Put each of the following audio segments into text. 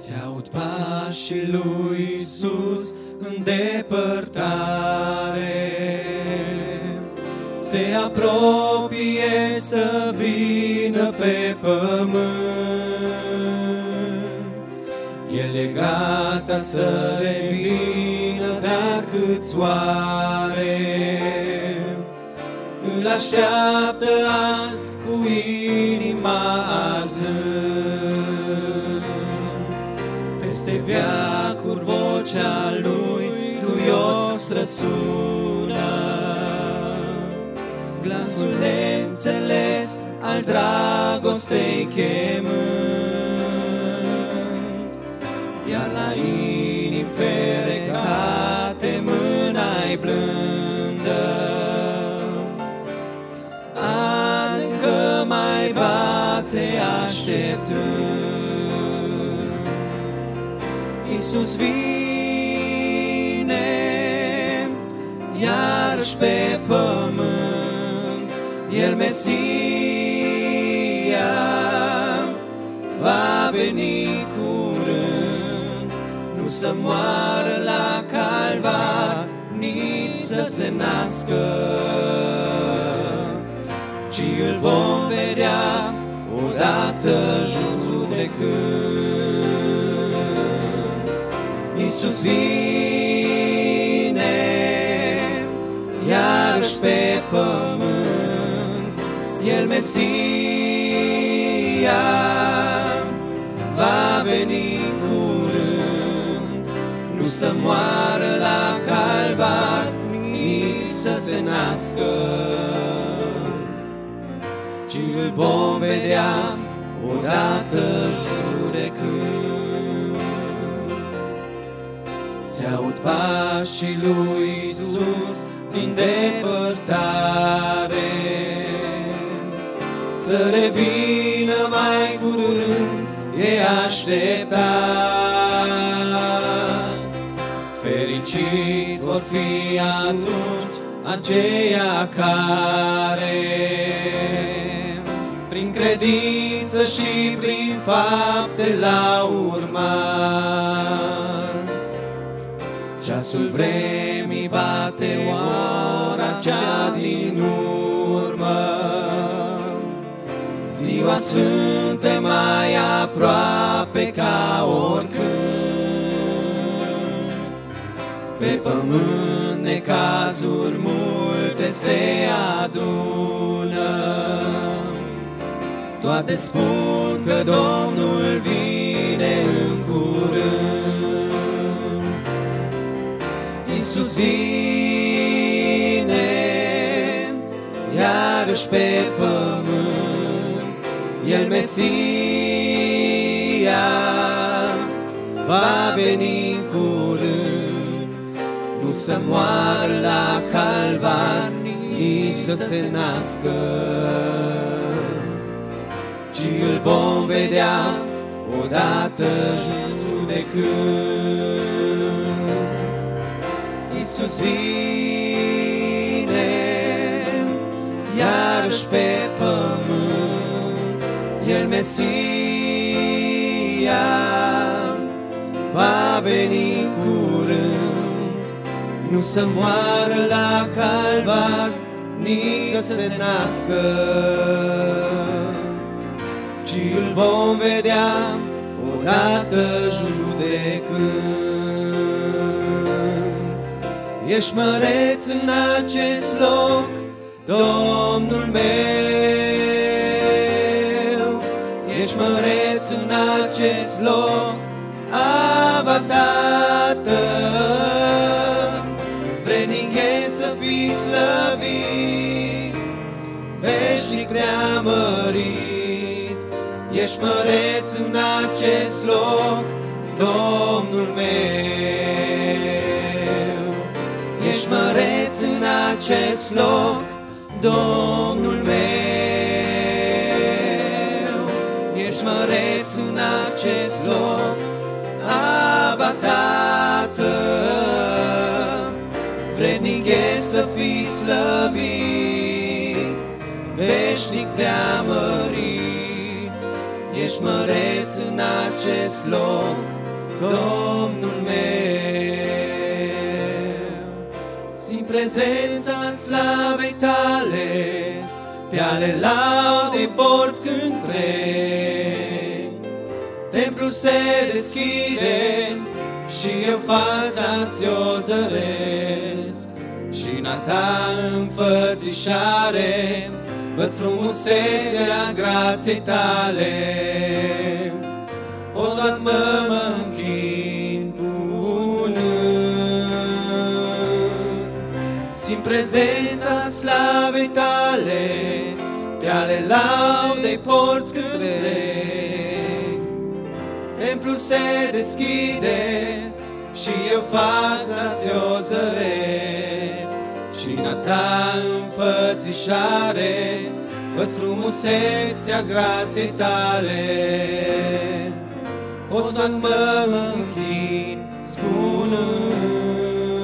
Se aud pașii lui Iisus în depărtare, se apropie să vină pe pământ. El e gata să revină, dar câți oare îl așteaptă azi cu inima arzând? Peste veacuri vocea lui duios răsună, glasul neînțeles al dragostei chemând, iar la inimi ferecate mâna-i blândă. Azi încă mai bate așteptând. Iisus vine iarăși pe pământ, El Mesia va veni curând. Nu să moară la calvar, nici să se nască, ci îl vom vedea odată judecând. Iisus vine iarăși pe pământ, El Mesia va veni curând. Nu să moară la calvar, nici să se nască, ci îl vom vedea odată judecând. Se aud pașii lui Iisus din depărtare, să revină mai curând e așteptat. Fericiți vor fi atunci aceia care prin credință și prin fapte l-au urmat. Ceasul vremii bate, ora cea din urmă, ziua sfântă mai aproape ca oricând. Pe pământ necazuri multe se adună, toate spun că Domnul vine în curând. Iisus vine iarăși pe pământ, El Mesia va veni în curând. Nu să moară la calvar, nici să se nască, ci îl vom vedea odată judecând. Iisus vine iarăși pe pământ, El Mesia va veni în curând. Nu să moară la calvar, nici să se nască, ci îl vom vedea odată judecând. Ești măreț în acest loc, Domnul meu, ești măreț în acest loc, Ava Tată. Vrednic e să fii slăvit, veșnic preamărit. Ești măreț în acest loc, Domnul meu, ești măreț în acest loc, Domnul meu, ești măreț în acest loc, Ava Tată. Vrednic e să fii slăvit, veșnic preamărit. Ești măreț în acest loc, Domnul meu. Simt prezența în slavei tale, pe ale laudei porți întreg. Templul se deschide și eu fața ți-o zăresc. Și în a ta înfățișare văd frumusețea grației tale. Pot să mă închin spunând, simt prezența slavei tale, pe ale laudei porți întreg. Templul se deschide și eu fața ți-o zăresc. Și în a ta înfățișare văd frumusețea grației tale. Pot să mă închin spunând,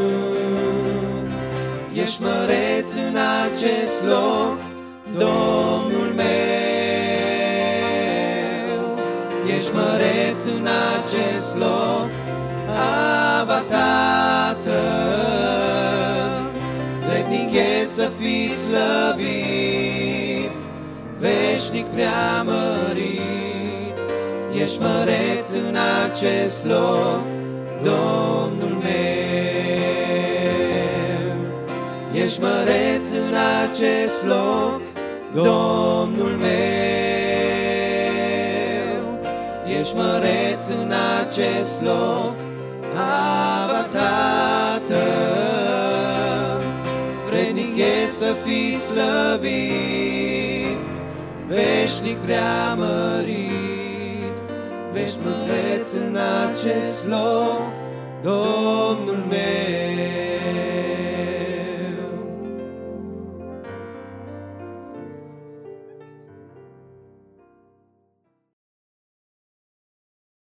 ești măreț în acest loc, Domnul meu. Ești măreț în acest loc, Ava Tată. Vrednic e să fii slăvit, veșnic preamărit. Ești măreț în acest loc, Domnul meu. Ești măreț în acest loc, Domnul meu. Ești măreț în acest loc, Ava Tată. Vrednic e să fii slăvit, veșnic preamărit. Ești măreț în acest loc, Domnul meu.